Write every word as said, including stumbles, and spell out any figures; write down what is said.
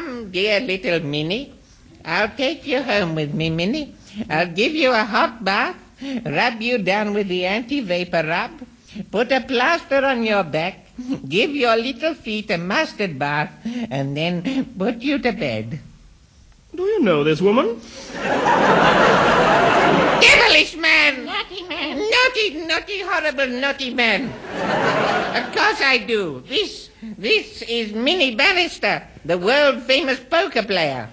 Come, dear little Minnie. I'll take you home with me, Minnie. I'll give you a hot bath, rub you down with the anti-vapor rub, put a plaster on your back, give your little feet a mustard bath, and then put you to bed. Do you know this woman? Devilish man! Naughty man. Naughty, naughty, horrible, naughty man. Of course I do. This, this is Minnie Bannister, the world-famous poker player.